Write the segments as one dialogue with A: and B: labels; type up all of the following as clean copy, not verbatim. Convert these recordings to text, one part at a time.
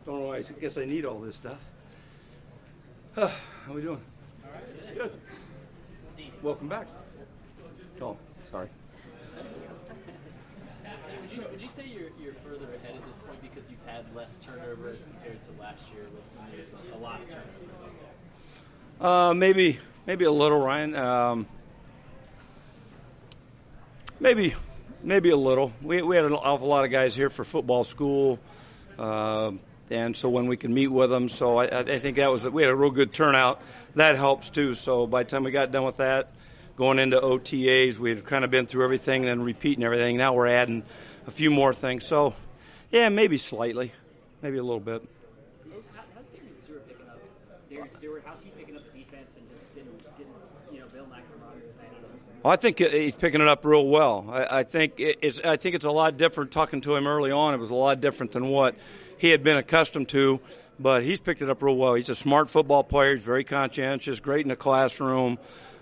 A: Don't know why. I guess I need all this stuff. How we doing?
B: All right.
A: Good. Welcome back. Oh, sorry.
C: Would you say you're further ahead at this point because you've had less turnover as compared to last year when there's a lot of turnover?
A: Maybe a little, Ryan. Maybe a little. We had an awful lot of guys here for football school, and so when we can meet with them, so I think we had a real good turnout. That helps too. So by the time we got done with that, going into OTAs, we had kind of been through everything and repeating everything. Now we're adding a few more things. So, yeah, maybe slightly, maybe a little bit.
C: How's Darian Stewart picking up? Darian Stewart, how's he picking up the defense and just getting Bill McNamara with any of them?
A: Well, I think he's picking it up real well. I think it's a lot different. Talking to him early on, it was a lot different than what he had been accustomed to. But he's picked it up real well. He's a smart football player. He's very conscientious, great in the classroom.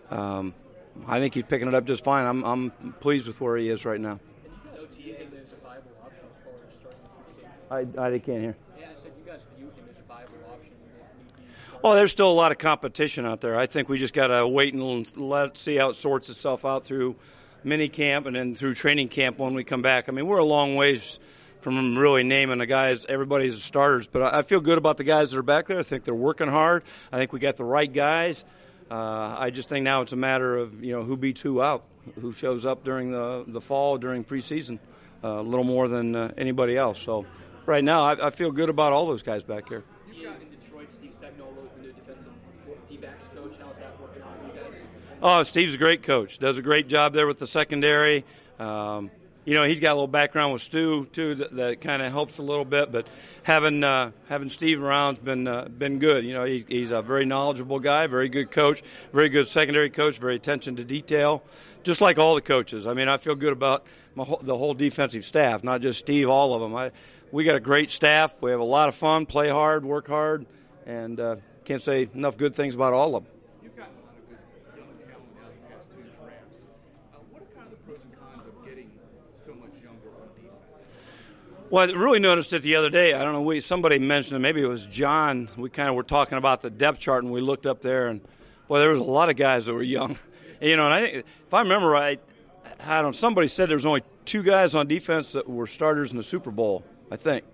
A: I think he's picking it up just fine. I'm pleased with where he is right now.
B: And you guys view him as a viable option as far as starting the free safety?
A: I can't hear.
B: Yeah, I said you guys view him as a viable option if need be.
A: Well, there's still a lot of competition out there. I think we just got to wait and see how it sorts itself out through mini camp and then through training camp when we come back. I mean, we're a long ways from really naming the guys, everybody's starters, but I feel good about the guys that are back there. I think they're working hard. I think we got the right guys. I just think now it's a matter of who beats who out, who shows up during the fall, during preseason, a little more than anybody else. So right now I feel good about all those guys back here.
B: You guys in Detroit, Steve Spagnuolo is the new defensive D-backs coach. How's that working out for you guys?
A: Oh, Steve's a great coach. Does a great job there with the secondary. He's got a little background with Stu too that kind of helps a little bit. But having Steve around's been good. He's a very knowledgeable guy, very good coach, very good secondary coach, very attention to detail, just like all the coaches. I mean, I feel good about the whole defensive staff, not just Steve, all of them. We got a great staff. We have a lot of fun, play hard, work hard, and can't say enough good things about all of them.
D: You've gotten a lot of good young talent out of the past two drafts. What are kind of the pros and cons of getting so much younger on defense?
A: Well, I really noticed it the other day. I don't know, somebody mentioned it. Maybe it was John. We kind of were talking about the depth chart, and we looked up there, and boy, there was a lot of guys that were young. And I think if I remember right, somebody said there was only 2 guys on defense that were starters in the Super Bowl. I think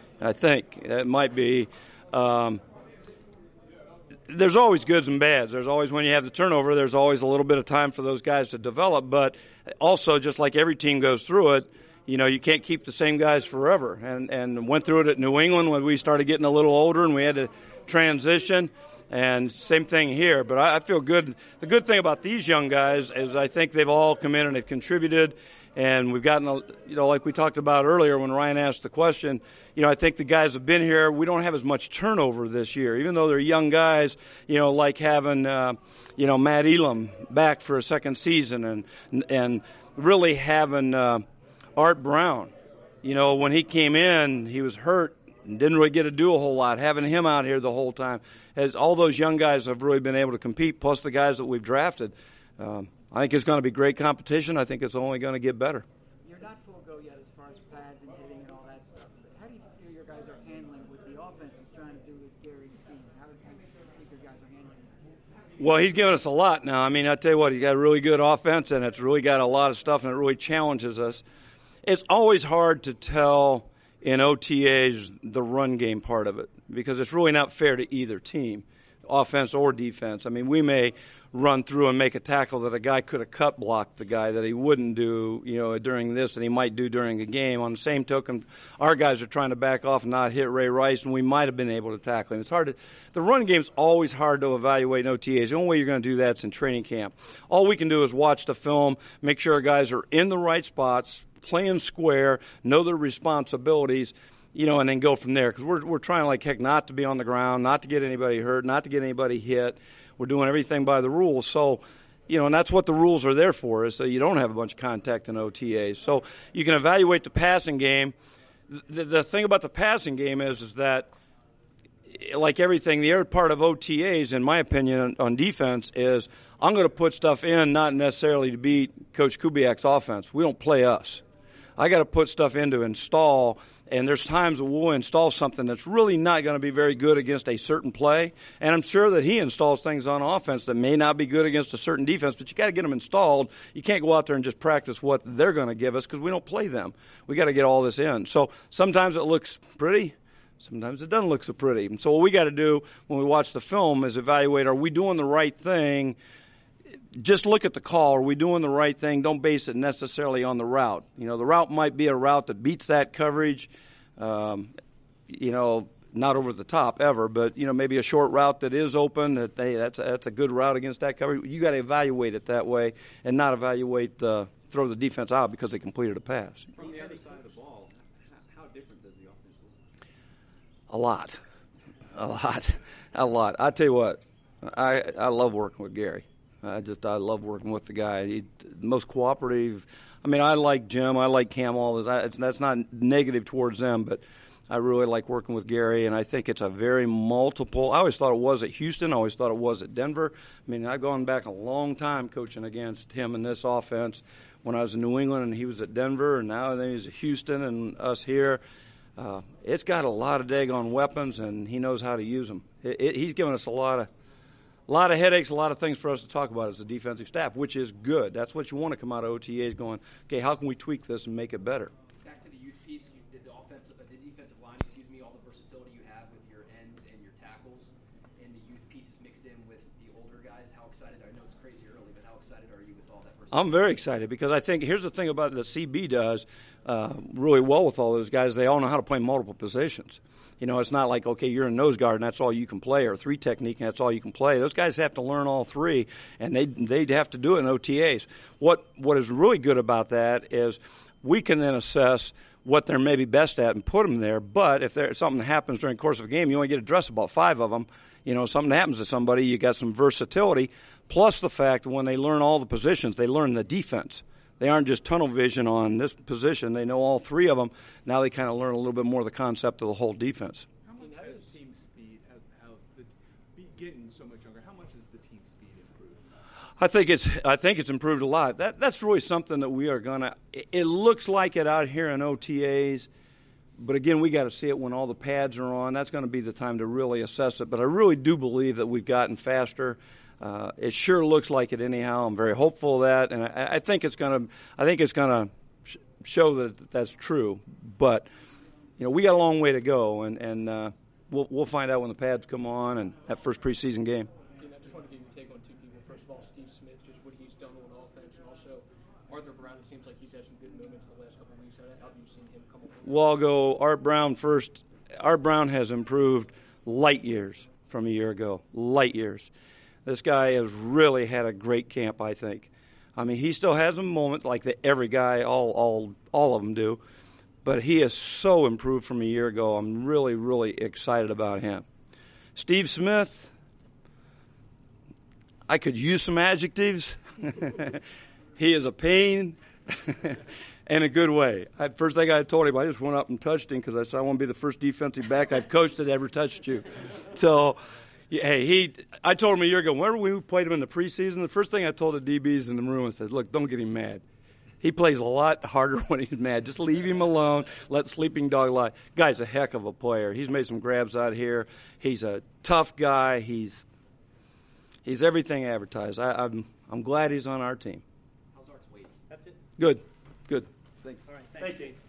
A: it might be. There's always goods and bads. There's always, when you have the turnover, there's always a little bit of time for those guys to develop. But also, just like every team goes through it, you can't keep the same guys forever. And went through it at New England when we started getting a little older and we had to transition. And same thing here. But I feel good. The good thing about these young guys is I think they've all come in and they've contributed. And we've gotten, like we talked about earlier when Ryan asked the question, I think the guys have been here. We don't have as much turnover this year, even though they're young guys, like having, Matt Elam back for a second season and really having Art Brown. When he came in, he was hurt and didn't really get to do a whole lot. Having him out here the whole time, as all those young guys have really been able to compete, plus the guys that we've drafted. I think it's going to be great competition. I think it's only going to get better.
E: You're not full go yet as far as pads and hitting and all that stuff. But how do you feel your guys are handling what the offense is trying to do with Gary's scheme? How do you think your guys are handling it?
A: Well, he's given us a lot now. I mean, I tell you what, he's got a really good offense, and it's really got a lot of stuff, and it really challenges us. It's always hard to tell in OTAs the run game part of it because it's really not fair to either team, offense or defense. I mean, we may run through and make a tackle that a guy could have cut blocked the guy that he wouldn't do, during this and he might do during a game. On the same token, our guys are trying to back off and not hit Ray Rice, and we might have been able to tackle him. It's hard the run game's always hard to evaluate in OTAs. The only way you're going to do that is in training camp. All we can do is watch the film, make sure our guys are in the right spots, playing square, know their responsibilities, and then go from there. Because we're trying like heck not to be on the ground, not to get anybody hurt, not to get anybody hit. We're doing everything by the rules. So, and that's what the rules are there for, is so you don't have a bunch of contact in OTAs. So you can evaluate the passing game. The thing about the passing game is that, like everything, the other part of OTAs, in my opinion, on defense is I'm going to put stuff in not necessarily to beat Coach Kubiak's offense. We don't play us. I got to put stuff in to install And there's times that we'll install something that's really not going to be very good against a certain play. And I'm sure that he installs things on offense that may not be good against a certain defense, but you got to get them installed. You can't go out there and just practice what they're going to give us because we don't play them. We got to get all this in. So sometimes it looks pretty. Sometimes it doesn't look so pretty. And so what we got to do when we watch the film is evaluate, are we doing the right thing? Just look at the call. Are we doing the right thing? Don't base it necessarily on the route. You know, the route might be a route that beats that coverage, you know, not over the top ever, but, you know, maybe a short route that is open, that's a good route against that coverage. You got to evaluate it that way and not evaluate throw the defense out because they completed a pass.
D: From the other side of the ball, how different does the offense look?
A: A lot. I tell you what, I love working with Gary. I love working with the guy. He's the most cooperative. I mean, I like Jim. I like Cam. All this. That's not negative towards them, but I really like working with Gary, and I think it's a very multiple. I always thought it was at Houston. I always thought it was at Denver. I mean, I've gone back a long time coaching against him in this offense when I was in New England and he was at Denver, and now then he's at Houston and us here. It's got a lot of daggone weapons, and he knows how to use them. He's given us a lot of headaches, a lot of things for us to talk about as a defensive staff, which is good. That's what you want to come out of OTAs going, okay, how can we tweak this and make it better?
B: Back to the youth piece, you did the defensive line, all the versatility you have with your ends and your tackles, and the youth pieces mixed in with the older guys. How excited, I know it's crazy early, but how excited are you with all that versatility?
A: I'm very excited because I think here's the thing about it that CB does really well with all those guys. They all know how to play multiple positions. You know, it's not like, okay, you're a nose guard and that's all you can play, or three technique and that's all you can play. Those guys have to learn all three, and they'd have to do it in OTAs. What is really good about that is we can then assess what they're maybe best at and put them there. But if something happens during the course of a game, you only get to dress about 5 of them. You know, something happens to somebody, you got some versatility, plus the fact that when they learn all the positions, they learn the defense. They aren't just tunnel vision on this position. They know all 3 of them. Now they kind of learn a little bit more of the concept of the whole defense.
D: How much has team speed, getting so much younger, how much has the team speed improved?
A: I think it's improved a lot. That's really something that we are going to – it looks like it out here in OTAs, but again, we got to see it when all the pads are on. That's going to be the time to really assess it. But I really do believe that we've gotten faster. It sure looks like it anyhow. I'm very hopeful of that, and I think it's going to show that that's true. But you know, we got a long way to go, and we'll find out when the pads come on and that first preseason game.
B: I just want to give you a take on 2 people. First of all, Steve Smith, just what he's done on offense, and also Arthur Brown. It seems like he's had some good moments the last couple of weeks. How have you seen him come along?
A: Well, I'll go Art Brown first. Art Brown has improved light years from a year ago. Light years. This guy has really had a great camp, I think. I mean, he still has a moment like every guy, all of them do, but he has so improved from a year ago. I'm really, really excited about him. Steve Smith, I could use some adjectives. He is a pain in a good way. First thing I told him, I just went up and touched him because I said, I want to be the first defensive back I've coached that ever touched you. So, hey, I told him a year ago, whenever we played him in the preseason, the first thing I told the DBs in the room, I said, look, don't get him mad. He plays a lot harder when he's mad. Just leave him alone. Let sleeping dog lie. Guy's a heck of a player. He's made some grabs out here. He's a tough guy. He's everything advertised. I'm glad he's on our team.
B: How's Art's weight?
C: That's it.
A: Good. Thanks.
C: All right. Thanks, Dave.